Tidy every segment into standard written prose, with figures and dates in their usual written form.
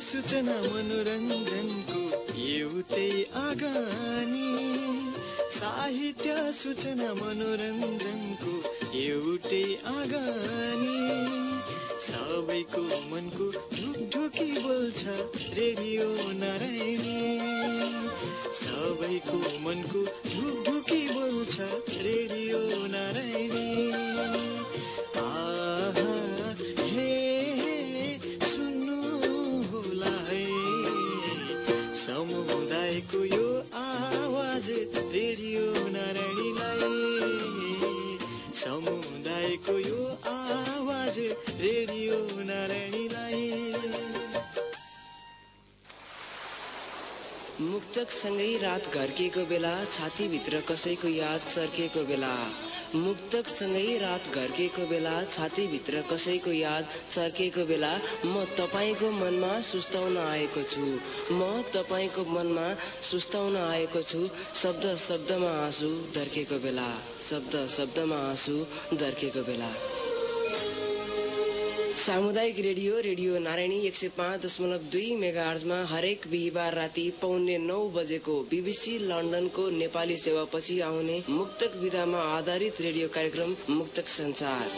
सूचना मनोरञ्जनको एउटै आगानी साहित्य सूचना मनोरञ्जनको एउटै आगानी सबैको मनको ढुकढुकी बोल्छ रेडियो नारायणी सबैको मनको ढुकढुकी बोल्छ रेडियो नारायणी समुदायको यो आवाज रेडियो नारायणीलाई समुदायको यो आवाज रेडियो नारायणीलाई मुक्तकसँगै रात घर्केको बेला छातीभित्र कसैको याद चर्केको बेला मुक्तकसँगै रात घर्केको बेला छातीभित्र कसैको याद चर्केको बेला म तपाईको मनमा सुस्ताउन आएको छु म तपाईको मनमा सुस्ताउन आएको छु शब्द शब्दमा आँसु धर्केको बेला शब्द शब्दमा आँसु धर्केको बेला सामुदायिक रेडियो नारायणी 105.2 मेगाहर्जमा हरेक बिहिबार राति 8:45 बजेको बीबीसी लन्डनको नेपाली सेवापछि आउने मुक्तक विधामा आधारित रेडियो कार्यक्रम मुक्तक संसार।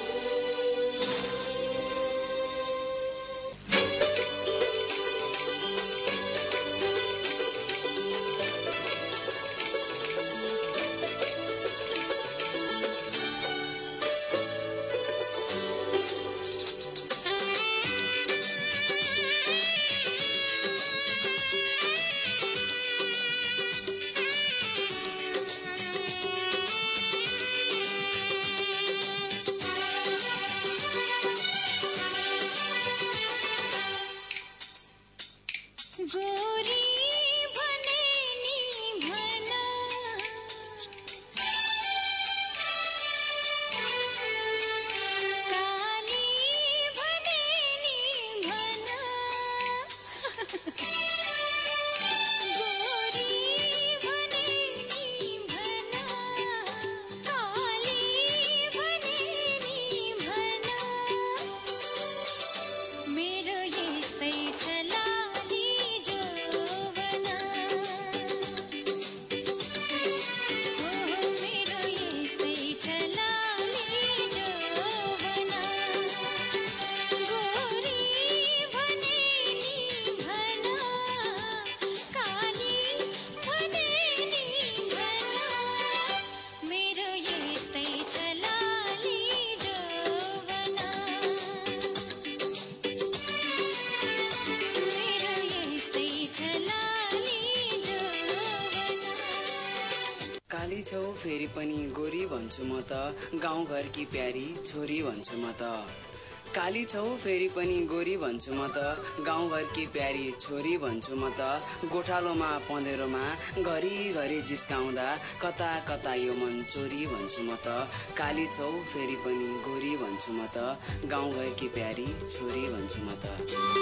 काली छौ फेरि पनि गोरी भन्छु म त गाउँघरकी प्यारी छोरी भन्छु म त काली छौ फेरि पनि गोरी भन्छु म त गाउँघरकी प्यारी छोरी भन्छु म त गोठालोमा पँधेरोमा घरि घरि जिस्काउँदा कता कता यो मन चोरी भन्छु म त काली छौ फेरि पनि गोरी भन्छु म त गाउँघरकी प्यारी छोरी भन्छु म त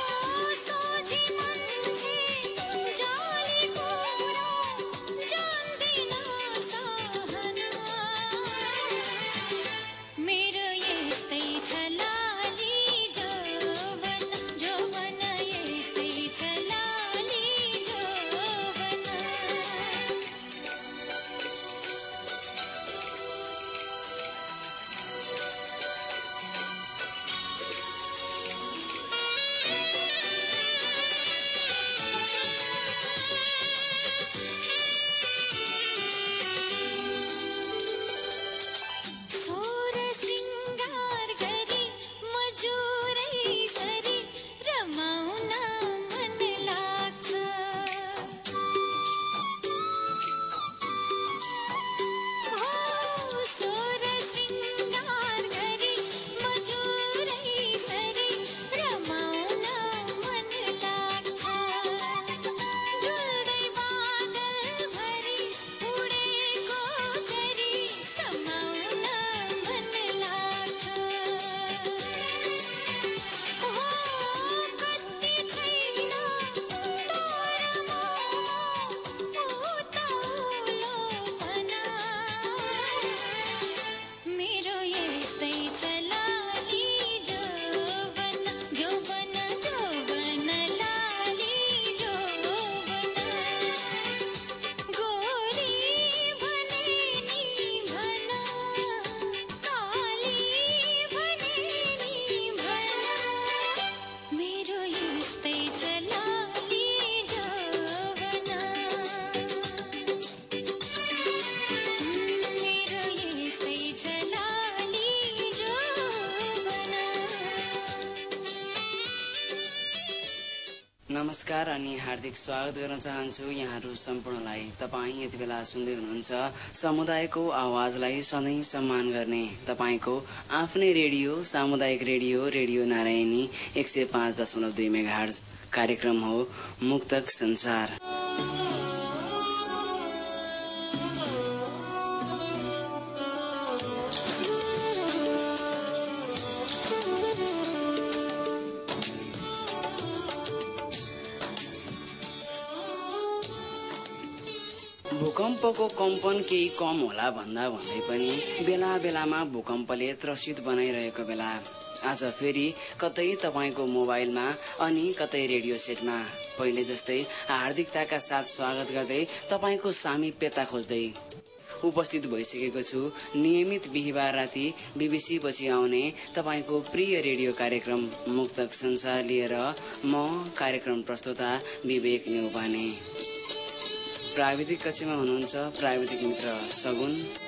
जाली को नमस्कार अनि हार्दिक स्वागत गर्न चाहन्छु यहाँहरू सम्पूर्णलाई। तपाईँ यति बेला सुन्दै हुनुहुन्छ समुदायको आवाजलाई सधैँ सम्मान गर्ने तपाईँको आफ्नै रेडियो सामुदायिक रेडियो रेडियो नारायणी 105.2 मेगाहर्ज। कार्यक्रम हो मुक्तक संसार। भूकम्पको कम्पन केही कम होला भन्दा भन्दै पनि बेला बेलामा भूकम्पले त्रसित बनाइरहेको बेला आज फेरि कतै तपाईँको मोबाइलमा अनि कतै रेडियो सेटमा पहिले जस्तै हार्दिकताका साथ स्वागत गर्दै तपाईँको सामिप्यता खोज्दै उपस्थित भइसकेको छु नियमित बिहिबार राति बीबीसी पछि आउने तपाईँको प्रिय रेडियो कार्यक्रम मुक्तक संसार लिएर म कार्यक्रम प्रस्तोता विवेक नेउपाने। प्राविधिक कक्षमा हुनुहुन्छ प्राविधिक मित्र सगुन।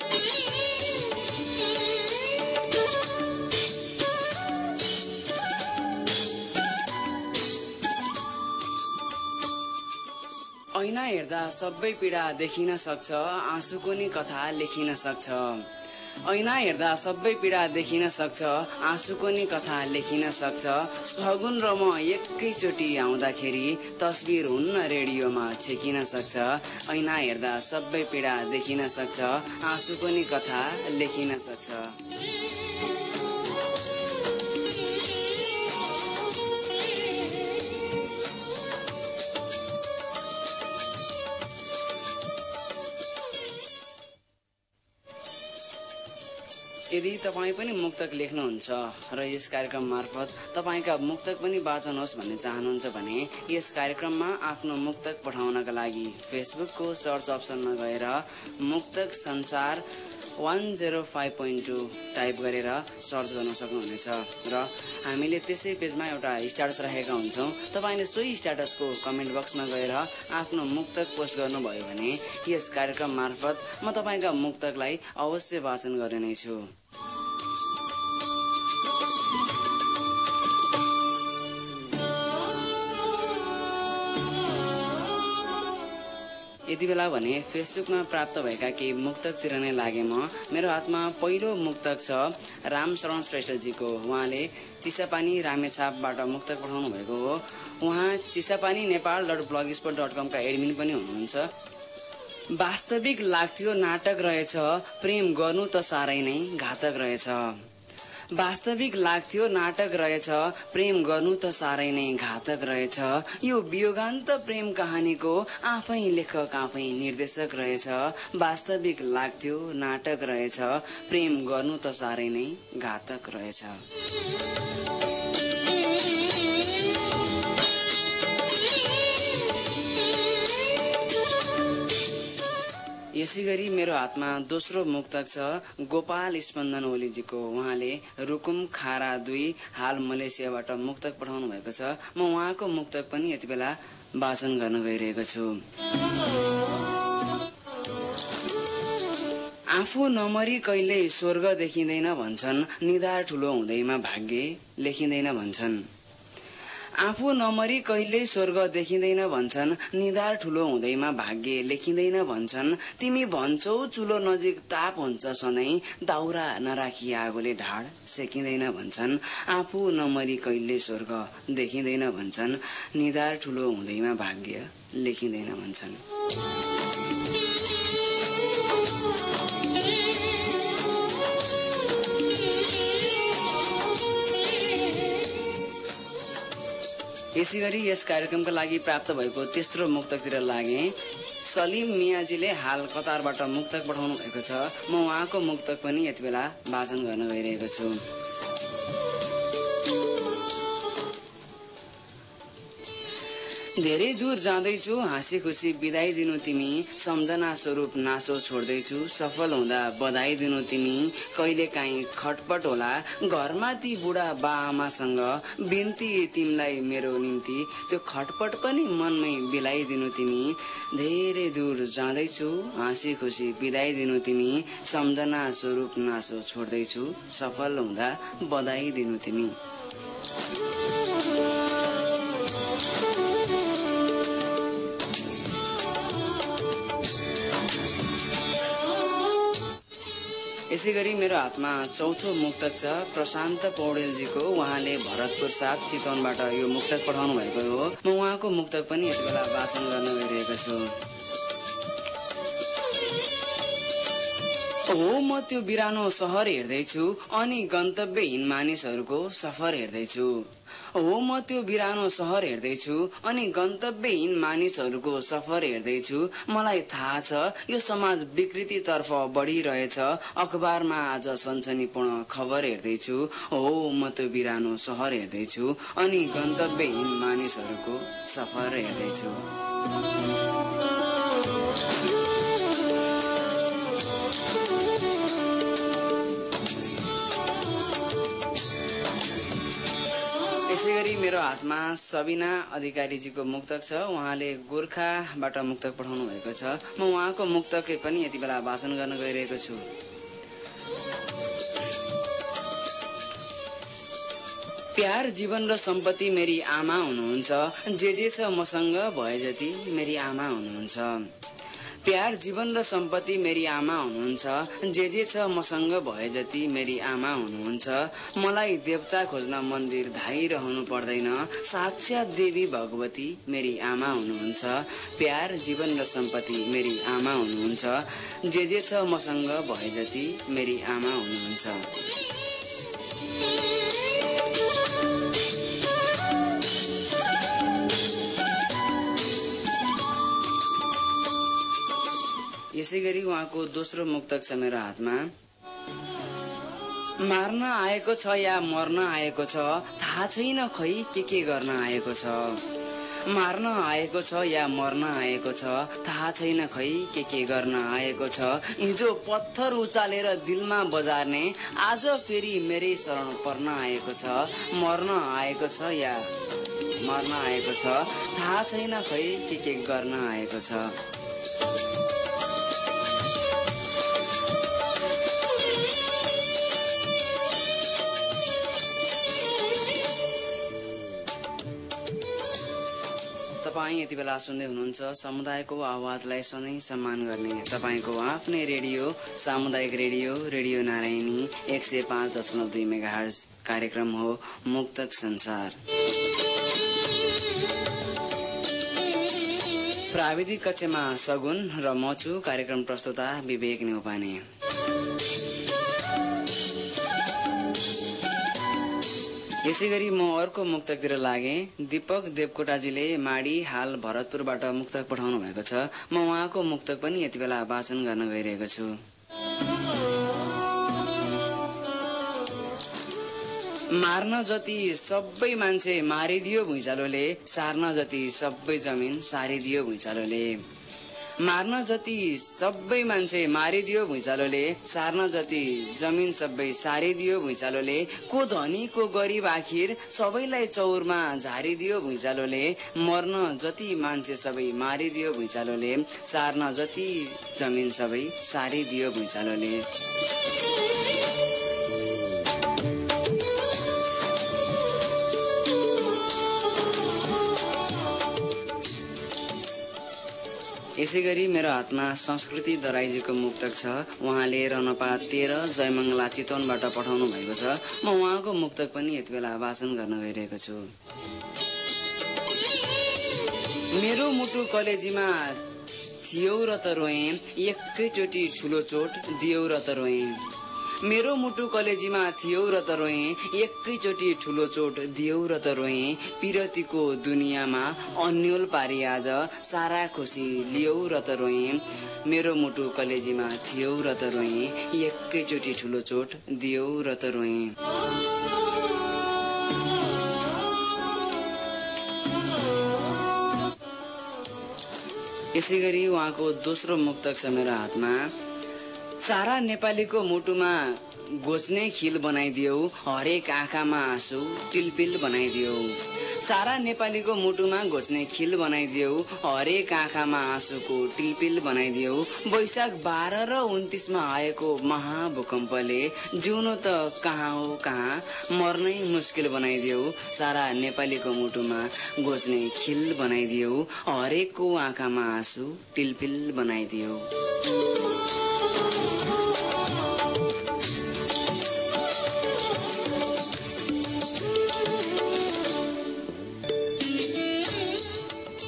ऐना हेर्दा सबै पीडा देखिन सक्छ, आँसुको नि कथा लेखिन सक्छ। ऐना हेर्दा सबै पीडा देखिन सक्छ, आँसुको नि कथा लेखिन सक्छ। सगुन र म एकैचोटि आउँदाखेरि तस्बिर हुन्न रेडियोमा छेकिन सक्छ। ऐना हेर्दा सबै पीडा देखिन सक्छ, आँसुको नि कथा लेखिन सक्छ। यदि तपाईँ पनि मुक्तक लेख्नुहुन्छ र यस कार्यक्रम मार्फत तपाईँका मुक्तक पनि वाचन होस् भन्ने चाहनुहुन्छ भने यस कार्यक्रममा आफ्नो मुक्तक पठाउनका लागि फेसबुकको सर्च अप्सनमा गएर मुक्तक संसार 105.2 टाइप गरेर सर्च गर्न सक्नुहुनेछ र हामीले त्यसै पेजमा एउटा स्ट्याटस राखेका हुन्छौँ। तपाईँले सोही स्ट्याटसको कमेन्ट बक्समा गएर आफ्नो मुक्तक पोस्ट गर्नुभयो भने यस कार्यक्रम मार्फत म तपाईँका मुक्तकलाई अवश्य वाचन गर्ने नै छु। यति बेला भने फेसबुकमा प्राप्त भएका केही मुक्तकतिर नै लागे म। मेरो हातमा पहिलो मुक्तक छ रामशरण श्रेष्ठजीको। उहाँले चिसापानी रामेछापबाट मुक्तक पठाउनु भएको हो। उहाँ चिसापानी नेपाल.blogspot.com का एडमिन पनि हुनुहुन्छ। वास्तविक लाग्थ्यो नाटक रहेछ, प्रेम गर्नु त साह्रै नै घातक रहेछ। वास्तविक लाग्थ्यो नाटक रहेछ, प्रेम गर्नु त साह्रै नै घातक रहेछ। यो वियोगान्त प्रेम कहानीको आफै लेखक आफै निर्देशक रहेछ। वास्तविक लाग्थ्यो नाटक रहेछ, प्रेम गर्नु त साह्रै नै घातक रहेछ। यसै गरी मेरो हातमा दोस्रो मुक्तक छ गोपाल स्पन्दन ओलीजीको। उहाँले रुकुम खारा 2 हाल मलेसियाबाट मुक्तक पठाउनु भएको छ। म उहाँको मुक्तक पनि यति बेला वाचन गर्न गइरहेको छु। आफू नमरी कहिल्यै स्वर्ग देखिँदैन भन्छन्, निधार ठुलो हुँदैमा भाग्य लेखिँदैन भन्छन्। आफू नमरी कहिल्यै स्वर्ग देखिँदैन भन्छन्, निधार ठुलो हुँदैमा भाग्य लेखिँदैन भन्छन्। तिमी भन्छौ चुलो नजिक ताप हुन्छ सधैँ, दाउरा नराखी आगोले ढाड सेकिँदैन भन्छन्। आफू नमरी कहिल्यै स्वर्ग देखिँदैन भन्छन्, निधार ठुलो हुँदैमा भाग्य लेखिँदैन भन्छन्। यसै गरी यस कार्यक्रमका लागि प्राप्त भएको तेस्रो मुक्तकतिर लागे। सलिम मियाजीले हाल कतारबाट मुक्तक पठाउनु भएको छ। म उहाँको मुक्तक पनि यति बेला वाचन गर्न गइरहेको छु। धेरै दूर जाँदैछु हाँसी खुसी बिदाई दिनु तिमी, सम्झना स्वरूप नासो छोड्दैछु सफल हुँदा बधाई दिनु तिमी। कहिले काहीँ खटपट होला घरमा ती बुढा बा आमासँग, बिन्ती तिमीलाई मेरो निम्ति त्यो खटपट पनि मनमै बिलाई दिनु तिमी। धेरै दूर जाँदैछु हाँसी खुसी बिदाई दिनु तिमी, सम्झना स्वरूप नासो छोड्दैछु सफल हुँदा बधाई दिनु तिमी। यसैगरी मेरो हातमा चौथो मुक्तक छ प्रशान्त पौडेलजीको। उहाँले भरतपुर 7 चितवनबाट यो मुक्तक पठाउनु भएको हो। म उहाँको मुक्तक पनि यति बेला वाचन गर्न गइरहेको छु। हो म त्यो बिरानो सहर हेर्दैछु अनि गन्तव्यहीन मानिसहरूको सफर हेर्दैछु। हो म त्यो बिरानो सहर हेर्दैछु अनि गन्तव्यहीन मानिसहरूको सफर हेर्दैछु। मलाई थाहा छ यो समाज विकृतितर्फ बढिरहेछ। अखबारमा आज सनसनीपूर्ण खबर हेर्दैछु। हो म त्यो बिरानो सहर हेर्दैछु अनि गन्तव्यहीन मानिसहरूको सफर हेर्दैछु। यसैगरी मेरो हातमा सबिना अधिकारीजीको मुक्तक छ। उहाँले गोर्खाबाट मुक्तक पठाउनु भएको छ। म उहाँको मुक्तक पनि यति बेला वाचन गर्न गइरहेको छु। प्यार जीवन र सम्पत्ति मेरी आमा हुनुहुन्छ। जे छ मसँग भए जति मेरी आमा हुनुहुन्छ। प्यार जीवन र सम्पत्ति मेरी आमा हुनुहुन्छ। जे छ मसँग भए जति मेरी आमा हुनुहुन्छ। मलाई देवता खोज्न मन्दिर धाइरहनु पर्दैन। साक्षात् देवी भगवती मेरी आमा हुनुहुन्छ। प्यार जीवन र सम्पत्ति मेरी आमा हुनुहुन्छ। जे छ मसँग भए जति मेरी आमा हुनुहुन्छ। यसैगरी उहाँको दोस्रो मुक्तक छ मेरो हातमा। मार्न आएको छ या मर्न आएको छ थाहा छैन खै के गर्न आएको छ। मार्न आएको छ या मर्न आएको छ थाहा छैन खै के गर्न आएको छ। हिजो पत्थर उचालेर दिलमा बजार्ने आज फेरि मेरै शरण पर्न आएको छ। मर्न आएको छ या मर्न आएको छ थाहा छैन खै के गर्न आएको छ। तपाईं यति बेला सुन्दै हुनुहुन्छ समुदायको आवाजलाई सधैँ सम्मान गर्ने तपाईंको आफ्नै रेडियो सामुदायिक रेडियो नारायणी 105.2 मेगाहर्ज। कार्यक्रम हो मुक्तक संसार। प्राविधिक कक्षमा सगुन र म छु कार्यक्रम प्रस्तुता विवेक न्यौपाने। यसैगरी म अर्को मुक्तकतिर लागे। दीपक देवकोटाजीले माडी हाल भरतपुरबाट मुक्तक पठाउनु भएको छ। म उहाँको मुक्तक पनि यति बेला वाचन गर्न गइरहेको छु। मार्न जति सबै मान्छे मारिदियो भुइँचालोले सार्न जति सबै जमिन सारिदियो भुइँचालोले। मार्न जति सबै मान्छे मारिदियो भुइँचालोले सार्न जति जमिन सबै सारिदियो भुइँचालोले। को धनी को गरिब आखिर सबैलाई चौरमा झारिदियो भुइँचालोले। मर्न जति मान्छे सबै मारिदियो भुइँचालोले सार्न जति जमिन सबै सारिदियो भुइँचालोले। यसैगरी मेरो हातमा संस्कृति दराईजीको मुक्तक छ। उहाँले रनपा 13 जयमंगला चितवनबाट पठाउनु भएको छ। म उहाँको मुक्तक पनि यति बेला वाचन गर्न गइरहेको छु। मेरो मुटु कलेजीमा थियौ र त रोएँ एकैचोटी ठुलो चोट दियौ र त रोएँ। मेरो मुटु कलेजीमा थियौ र त रोएँ एकैचोटी ठुलो चोट दियौ र त रोएँ। पिरतीको दुनियाँमा अन्यल पारी आज सारा खुसी लियौ र त रोएँ। मेरो मुटु कलेजीमा थियौ र त रोएँ एकैचोटी ठुलो चोट दियौ र त रोएँ। यसैगरी उहाँको दोस्रो मुक्तक छ मेरो हातमा। सारा नेपालीको मुटुमा घोच्ने खिल बनाइदियौ हरेक आँखामा आँसु टिलपिल बनाइदियौ। सारा नेपालीको मुटुमा घोच्ने खिल बनाइदियौ हरेक आँखामा आँसुको टिलपिल बनाइदियौ। वैशाख 12 र 29 मा आएको महाभूकम्पले जिउनु त कहाँ हो कहाँ मर्नै मुस्किल बनाइदियौ। सारा नेपालीको मुटुमा घोच्ने खिल बनाइदियौ हरेकको आँखामा आँसु टिलपिल बनाइदियौ।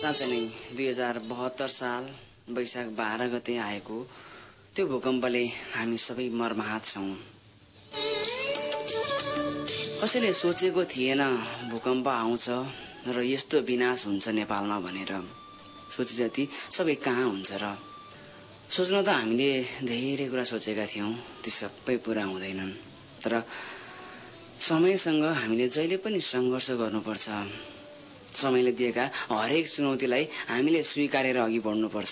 साँच्चै नै 2072 साल वैशाख 12 गते आएको त्यो भूकम्पले हामी सबै मर्माहत छौं। कसैले सोचेको थिएन भूकम्प आउँछ र यस्तो विनाश हुन्छ नेपालमा भनेर। सोचे जति सबै कहाँ हुन्छ र? सोच्न त हामीले धेरै कुरा सोचेका थियौं, ती सबै पूरा हुँदैनन्। तर समयसँग हामीले जहिले पनि संघर्ष गर्नुपर्छ। समयले दिएका हरेक चुनौतीलाई हामीले स्वीकारेर अघि बढ्नुपर्छ।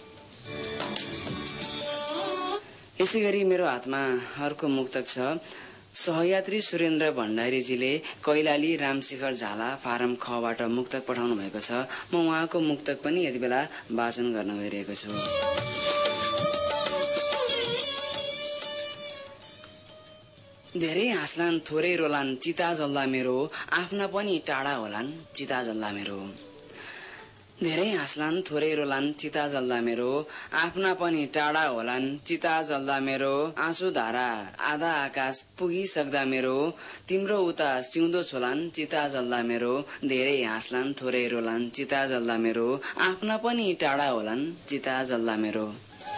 यसैगरी मेरो हातमा अर्को मुक्तक छ। सहयात्री सुरेन्द्र भण्डारीजीले कैलाली रामशेखर झाला फारम खबाट मुक्तक पठाउनु भएको छ। म उहाँको मुक्तक पनि यति बेला वाचन गर्न गइरहेको छु। धेरै हाँस्लान् थोरै रोलान् चिता जल्दा मेरो, आफ्ना पनि टाढा होलान् चिता जल्दा मेरो। धेरै हाँस्लान् थोरै रोलान् चिता जल्दा मेरो, आफ्ना पनि टाढा होलान् चिता जल्दा मेरो। आँसु धारा आधा आकाश पुगिसक्दा मेरो, तिम्रो उता सिउँदो छोलान् चिता जल्दा मेरो। धेरै हाँस्लान् थोरै रोलान् चिता जल्दा मेरो, आफ्ना पनि टाढा होलान् चिता जल्दा मेरो।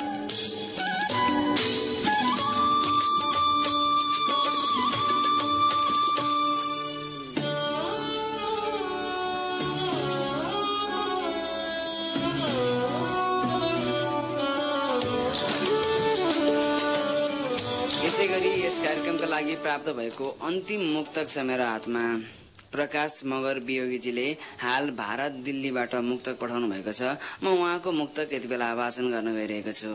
यसैगरी यस कार्यक्रमका लागि प्राप्त भएको अन्तिम मुक्तक छ मेरो हातमा। प्रकाश मगर वियोगीजीले हाल भारत दिल्लीबाट मुक्तक पठाउनु भएको छ। म उहाँको मुक्तक यति बेला वाचन गर्न गइरहेको छु।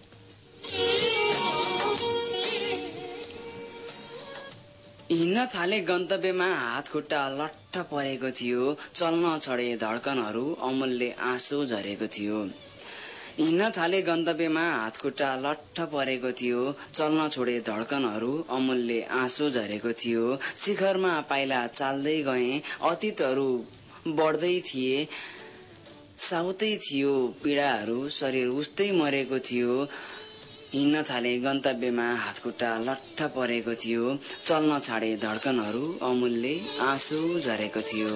हिँड्न थाले गन्तव्यमा हात खुट्टा लट्ठ परेको थियो, चल्न छडे धड्कनहरू अमूल्य आँसु झरेको थियो। हिँड्न थाले गन्तव्यमा हात खुट्टा लट्ठ परेको थियो, चल्न छोडे धड्कनहरू अमूल्य आँसु झरेको थियो। शिखरमा पाइला चाल्दै गए अतीतहरू बढ्दै थिए, साउतै थियो पीडाहरू शरीर उस्तै मरेको थियो। हिँड्न थाले गन्तव्यमा हात खुट्टा लट्ठ परेको थियो, चल्न छाडे धड्कनहरू अमूल्य आँसु झरेको थियो।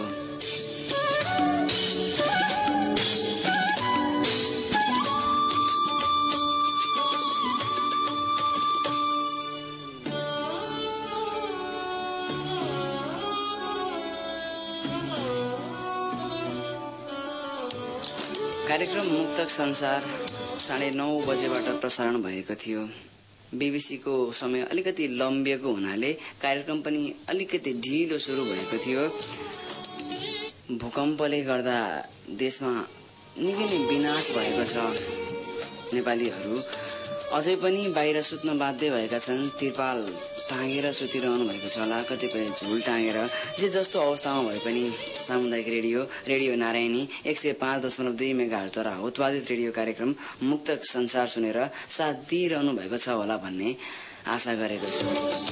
कार्यक्रम मुक्तक संसार 9:30 बजेबाट प्रसारण भएको थियो। बीबीसीको समय अलिकति लम्बिएको हुनाले कार्यक्रम पनि अलिकति ढिलो सुरु भएको थियो। भूकम्पले गर्दा देशमा निकै नै विनाश भएको छ। नेपालीहरू अझै पनि बाहिर सुत्न बाध्य भएका छन्। तिरपाल टाँगेर सुतिरहनु भएको छ होला, कतिपय झुल टाँगेर। जे जस्तो अवस्थामा भए पनि सामुदायिक रेडियो नारायणी 105.2 मेगाहर्जद्वारा उत्पादित रेडियो कार्यक्रम मुक्तक संसार सुनेर साथ दिइरहनु भएको छ होला भन्ने आशा गरेको छु।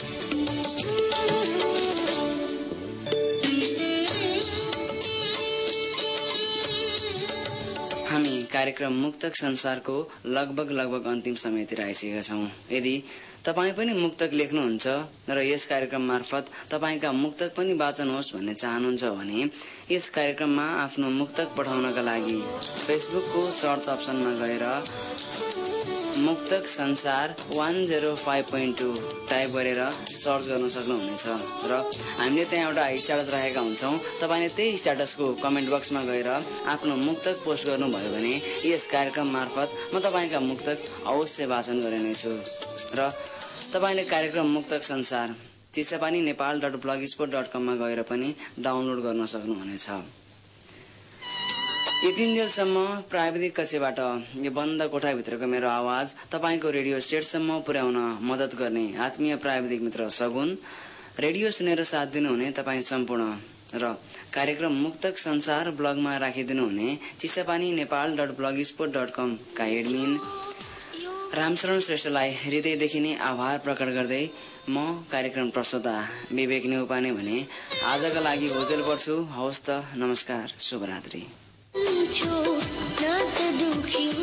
हामी कार्यक्रम मुक्तक संसारको लगभग अन्तिम समयतिर आइसकेका छौं। यदि तपाई पनि मुक्तक लेख्नुहुन्छ र यस कार्यक्रम मार्फत तपाईका मुक्तक पनि वाचन होस् भन्ने चाहनुहुन्छ भने यस कार्यक्रममा आफ्नो मुक्तक पठाउनका लागि फेसबुकको सर्च अप्सनमा गएर मुक्तक संसार 105.2 टाइप गरेर सर्च गर्न सक्नुहुनेछ र हामीले त्यहाँ एउटा स्ट्याटस राखेका हुन्छौं। तपाईले त्यही स्ट्याटसको कमेन्ट बक्समा गएर आफ्नो मुक्तक पोस्ट गर्नुभयो भने यस कार्यक्रम मार्फत म तपाईका मुक्तक अवश्य वाचन गर्नेछु र तपाईले कार्यक्रम मुक्तक संसार चिसापानीनेपाल.blogspot.com मा गएर पनि डाउनलोड गर्न सक्नुहुनेछ। यतिन्जेलसम्म प्राविधिक कक्षबाट यो बन्द कोठाभित्रको मेरो आवाज तपाईको रेडियो सेटसम्म पुर्याउन मद्दत गर्ने आत्मीय प्राविधिक मित्र सगुन, रेडियो सुनेर साथ दिनुहुने तपाईं सम्पूर्ण र कार्यक्रम मुक्तक संसार ब्लगमा राखिदिनु हुने चिसापानीनेपाल.blogspot.com का एडमिन रामशरण श्रेष्ठलाई हृदयदेखि नै आभार प्रकट गर्दै म कार्यक्रम प्रस्तोता विवेक नेउपाने भने आजका लागि ओजेल पर्छु। हवस् त, नमस्कार, शुभरात्रि।